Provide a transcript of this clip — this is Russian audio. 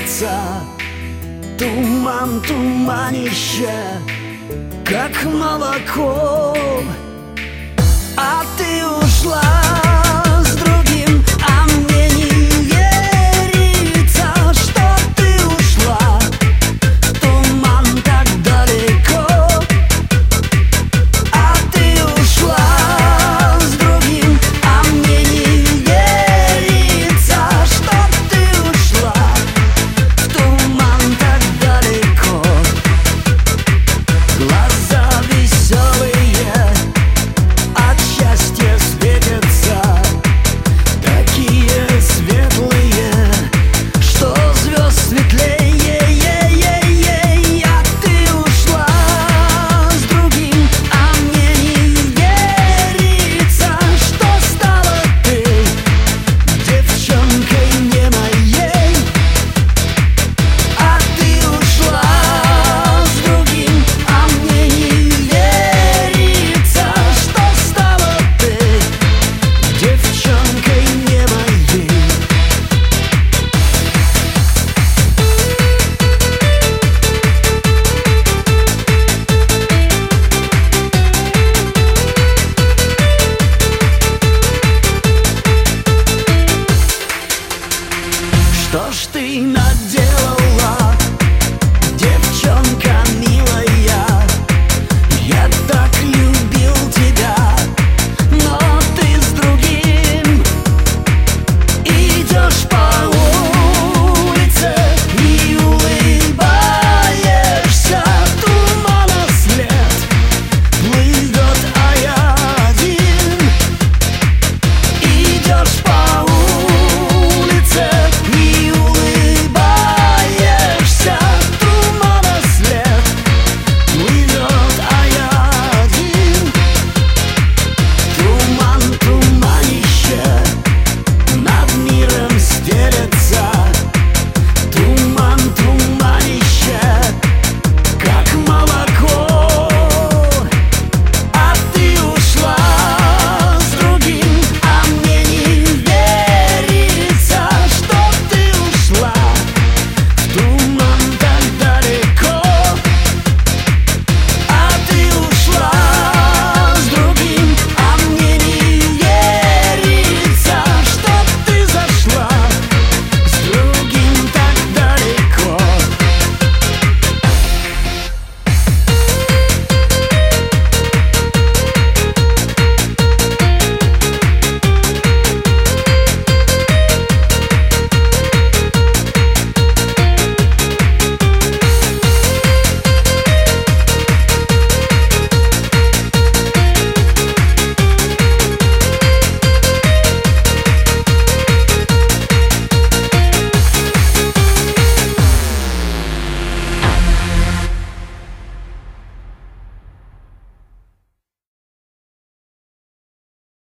светится туман, туманище, как молоко. А ты ушла с другим, а мне не верится, что ты ушла в туман так далеко. А ты ушла с другим, а мне не верится, что ты ушла в туман так далеко. Глаза веселые от счастья светятся, такие светлые, что звезд светлее. А ты ушла с другим, а мне не верится, что стала ты девчонкой не моей. А ты ушла с другим, а мне не верится, что стала ты девчонкой не моей. Что ж ты наделала?